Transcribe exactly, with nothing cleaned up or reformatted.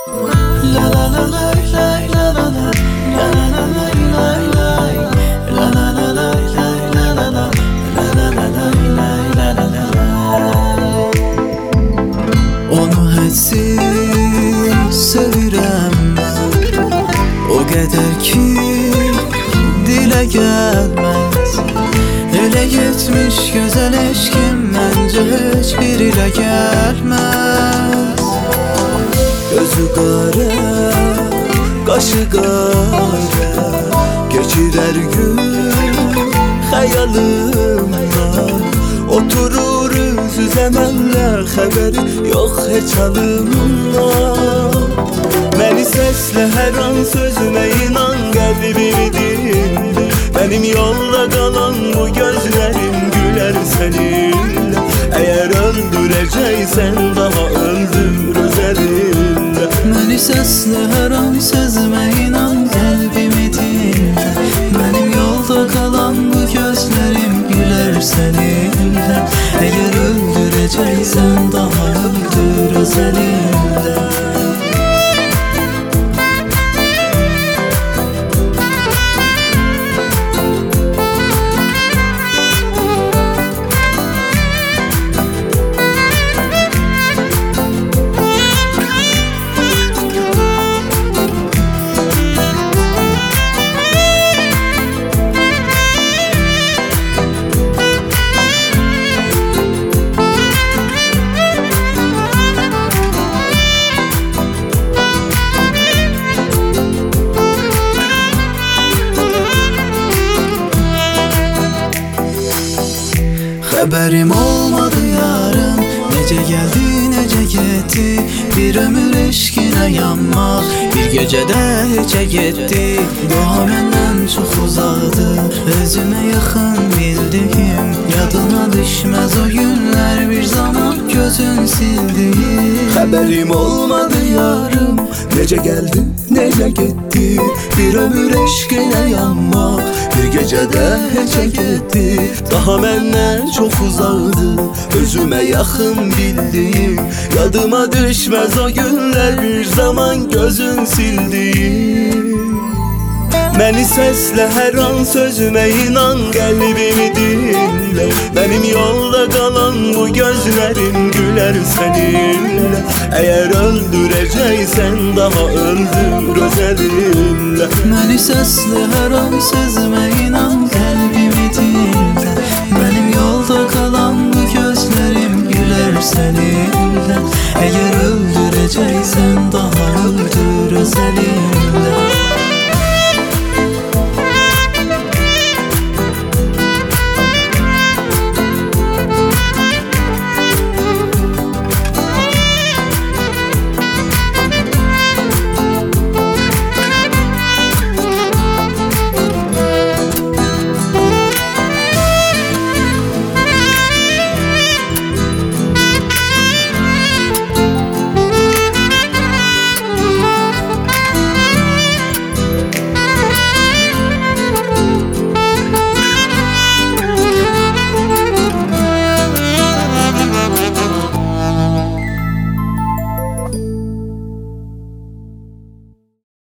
La la la la la la la la la la la la la la la la la la la la. Onu hədsiz sevirəm mən, o qədər ki dilə gəlməz. Elə getmiş gözəl eşkim məncə heç bir ilə gəlməz. Gözü qara, qaşı qara, keçirər gün xəyalımdan. Oturur üz-üzə mənlə, xəbəri yox heç halımdan. Məni səslə hər an sözümə inan, qəlbimi dinlə. Mənim yolda qalan bu gözlərim gülər səninlə. Əgər öldürəcəksən daha öldür öz əlinlə. Məni səslə hər an sözümə inan, qəlbimi dinlə. Mənim yolda qalan bu gözlərim gülər səninlə. Əgər öldürəcəksən daha öldür öz əlinlə. Xəbərim olmadı yarım, necə gəldi, necə getdi. Bir ömür eşqinə yanmaq, bir gecədə heçə getdi. Daha məndən çox uzaqdır, özümə yaxın bildiyim. Yadına düşməz o günlər, bir zaman gözün sildiğim. Xəbərim olmadı yarım, necə gəldi, necə getdi. Bir ömür eşqinə yanmaq, bir gecədə heçə getdi. Daha məndən çox uzaqdır, özümə yaxın bildiyim. Yadıma düşməz o günlər, bir zaman gözün sildiyim. Məni səslə hər an sözümə inan, qəlbimi dinlə. Mənim yolda qalan bu gözlərim gülər səninlə. Əgər öldürəcəksən daha öldür öz əlinlə. Məni səslə hər an sözümə inan, qəlbimi dinlə. Mənim yolda qalan bu gözlərim gülər səninlə. Əgər öldürəcəksən